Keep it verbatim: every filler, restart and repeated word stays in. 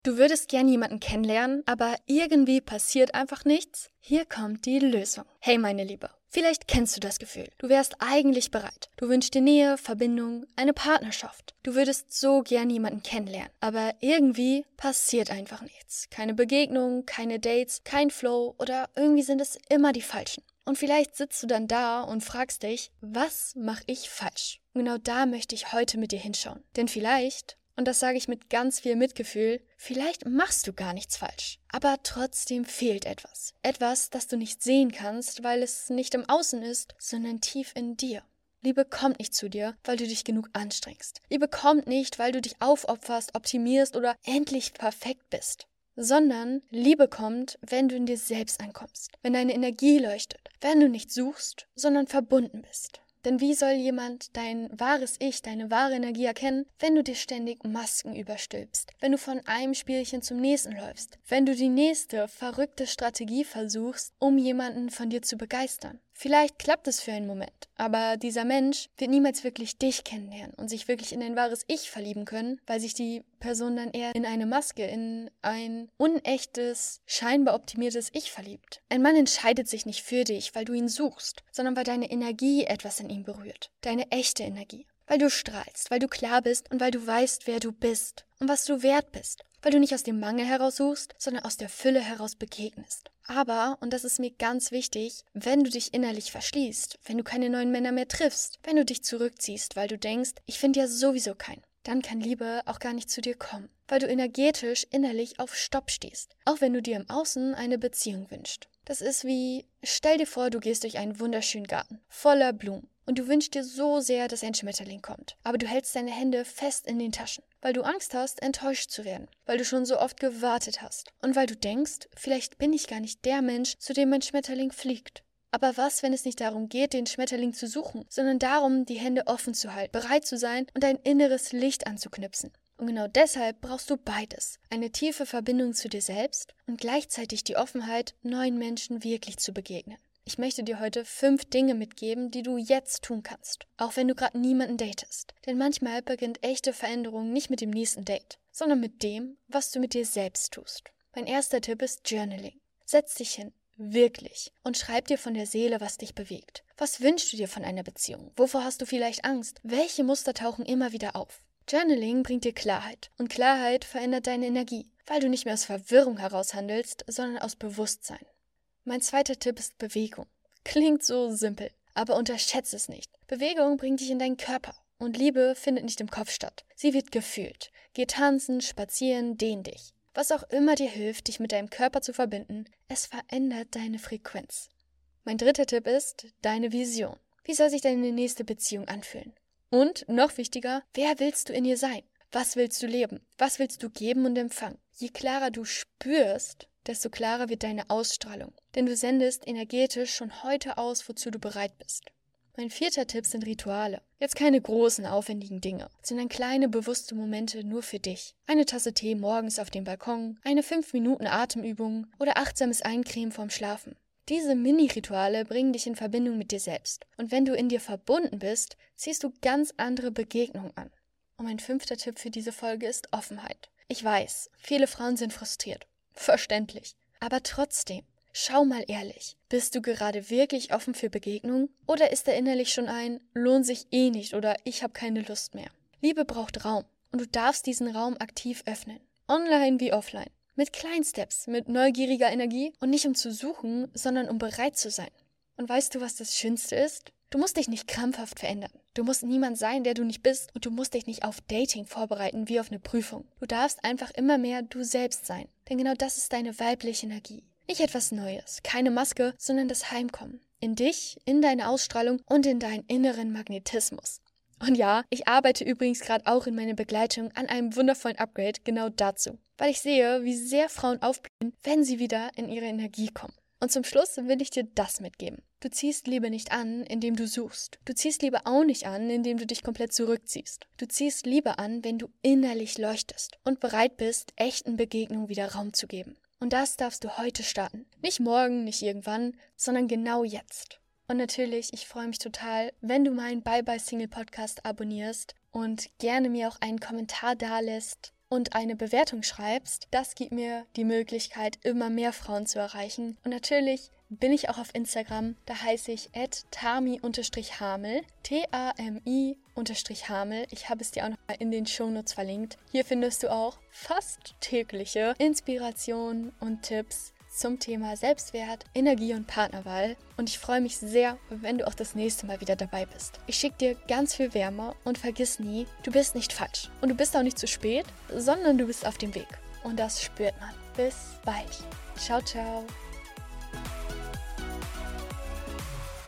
Du würdest gern jemanden kennenlernen, aber irgendwie passiert einfach nichts? Hier kommt die Lösung. Hey meine Liebe, vielleicht kennst du das Gefühl. Du wärst eigentlich bereit. Du wünschst dir Nähe, Verbindung, eine Partnerschaft. Du würdest so gern jemanden kennenlernen, aber irgendwie passiert einfach nichts. Keine Begegnung, keine Dates, kein Flow oder irgendwie sind es immer die falschen. Und vielleicht sitzt du dann da und fragst dich, was mache ich falsch? Und genau da möchte ich heute mit dir hinschauen. Denn vielleicht, und das sage ich mit ganz viel Mitgefühl, vielleicht machst du gar nichts falsch. Aber trotzdem fehlt etwas. Etwas, das du nicht sehen kannst, weil es nicht im Außen ist, sondern tief in dir. Liebe kommt nicht zu dir, weil du dich genug anstrengst. Liebe kommt nicht, weil du dich aufopferst, optimierst oder endlich perfekt bist. Sondern Liebe kommt, wenn du in dir selbst ankommst, wenn deine Energie leuchtet, wenn du nicht suchst, sondern verbunden bist. Denn wie soll jemand dein wahres Ich, deine wahre Energie erkennen, wenn du dir ständig Masken überstülpst, wenn du von einem Spielchen zum nächsten läufst, wenn du die nächste verrückte Strategie versuchst, um jemanden von dir zu begeistern? Vielleicht klappt es für einen Moment, aber dieser Mensch wird niemals wirklich dich kennenlernen und sich wirklich in dein wahres Ich verlieben können, weil sich die Person dann eher in eine Maske, in ein unechtes, scheinbar optimiertes Ich verliebt. Ein Mann entscheidet sich nicht für dich, weil du ihn suchst, sondern weil deine Energie etwas in ihm berührt. Deine echte Energie. Weil du strahlst, weil du klar bist und weil du weißt, wer du bist und was du wert bist. Weil du nicht aus dem Mangel heraus suchst, sondern aus der Fülle heraus begegnest. Aber, und das ist mir ganz wichtig, wenn du dich innerlich verschließt, wenn du keine neuen Männer mehr triffst, wenn du dich zurückziehst, weil du denkst, ich finde ja sowieso keinen, dann kann Liebe auch gar nicht zu dir kommen, weil du energetisch innerlich auf Stopp stehst, auch wenn du dir im Außen eine Beziehung wünschst. Das ist wie, stell dir vor, du gehst durch einen wunderschönen Garten, voller Blumen. Und du wünschst dir so sehr, dass ein Schmetterling kommt. Aber du hältst deine Hände fest in den Taschen, weil du Angst hast, enttäuscht zu werden, weil du schon so oft gewartet hast und weil du denkst, vielleicht bin ich gar nicht der Mensch, zu dem mein Schmetterling fliegt. Aber was, wenn es nicht darum geht, den Schmetterling zu suchen, sondern darum, die Hände offen zu halten, bereit zu sein und dein inneres Licht anzuknipsen? Und genau deshalb brauchst du beides. Eine tiefe Verbindung zu dir selbst und gleichzeitig die Offenheit, neuen Menschen wirklich zu begegnen. Ich möchte dir heute fünf Dinge mitgeben, die du jetzt tun kannst, auch wenn du gerade niemanden datest. Denn manchmal beginnt echte Veränderung nicht mit dem nächsten Date, sondern mit dem, was du mit dir selbst tust. Mein erster Tipp ist Journaling. Setz dich hin, wirklich, und schreib dir von der Seele, was dich bewegt. Was wünschst du dir von einer Beziehung? Wovor hast du vielleicht Angst? Welche Muster tauchen immer wieder auf? Journaling bringt dir Klarheit. Und Klarheit verändert deine Energie, weil du nicht mehr aus Verwirrung heraus handelst, sondern aus Bewusstsein. Mein zweiter Tipp ist Bewegung. Klingt so simpel, aber unterschätze es nicht. Bewegung bringt dich in deinen Körper und Liebe findet nicht im Kopf statt. Sie wird gefühlt. Geh tanzen, spazieren, dehn dich. Was auch immer dir hilft, dich mit deinem Körper zu verbinden, es verändert deine Frequenz. Mein dritter Tipp ist deine Vision. Wie soll sich deine nächste Beziehung anfühlen? Und, noch wichtiger, wer willst du in ihr sein? Was willst du leben? Was willst du geben und empfangen? Je klarer du spürst, desto klarer wird deine Ausstrahlung. Denn du sendest energetisch schon heute aus, wozu du bereit bist. Mein vierter Tipp sind Rituale. Jetzt keine großen, aufwendigen Dinge, sondern kleine, bewusste Momente nur für dich. Eine Tasse Tee morgens auf dem Balkon, eine fünf Minuten Atemübung oder achtsames Eincremen vorm Schlafen. Diese Mini-Rituale bringen dich in Verbindung mit dir selbst. Und wenn du in dir verbunden bist, ziehst du ganz andere Begegnungen an. Und mein fünfter Tipp für diese Folge ist Offenheit. Ich weiß, viele Frauen sind frustriert. Verständlich. Aber trotzdem, schau mal ehrlich, bist du gerade wirklich offen für Begegnung? Oder ist da innerlich schon ein, lohnt sich eh nicht oder ich habe keine Lust mehr? Liebe braucht Raum und du darfst diesen Raum aktiv öffnen. Online wie offline. Mit kleinen Steps, mit neugieriger Energie und nicht um zu suchen, sondern um bereit zu sein. Und weißt du, was das Schönste ist? Du musst dich nicht krampfhaft verändern. Du musst niemand sein, der du nicht bist und du musst dich nicht auf Dating vorbereiten wie auf eine Prüfung. Du darfst einfach immer mehr du selbst sein, denn genau das ist deine weibliche Energie. Nicht etwas Neues, keine Maske, sondern das Heimkommen. In dich, in deine Ausstrahlung und in deinen inneren Magnetismus. Und ja, ich arbeite übrigens gerade auch in meiner Begleitung an einem wundervollen Upgrade genau dazu, weil ich sehe, wie sehr Frauen aufblühen, wenn sie wieder in ihre Energie kommen. Und zum Schluss will ich dir das mitgeben. Du ziehst Liebe nicht an, indem du suchst. Du ziehst Liebe auch nicht an, indem du dich komplett zurückziehst. Du ziehst Liebe an, wenn du innerlich leuchtest und bereit bist, echten Begegnungen wieder Raum zu geben. Und das darfst du heute starten. Nicht morgen, nicht irgendwann, sondern genau jetzt. Und natürlich, ich freue mich total, wenn du meinen Bye Bye Single Podcast abonnierst und gerne mir auch einen Kommentar dalässt, und eine Bewertung schreibst. Das gibt mir die Möglichkeit, immer mehr Frauen zu erreichen. Und natürlich bin ich auch auf Instagram, da heiße ich at tami-hamel, T A M I-Hamel. Ich habe es dir auch noch mal in den Shownotes verlinkt. Hier findest du auch fast tägliche Inspirationen und Tipps zum Thema Selbstwert, Energie und Partnerwahl. Und ich freue mich sehr, wenn du auch das nächste Mal wieder dabei bist. Ich schicke dir ganz viel Wärme und vergiss nie, du bist nicht falsch. Und du bist auch nicht zu spät, sondern du bist auf dem Weg. Und das spürt man. Bis bald. Ciao, ciao.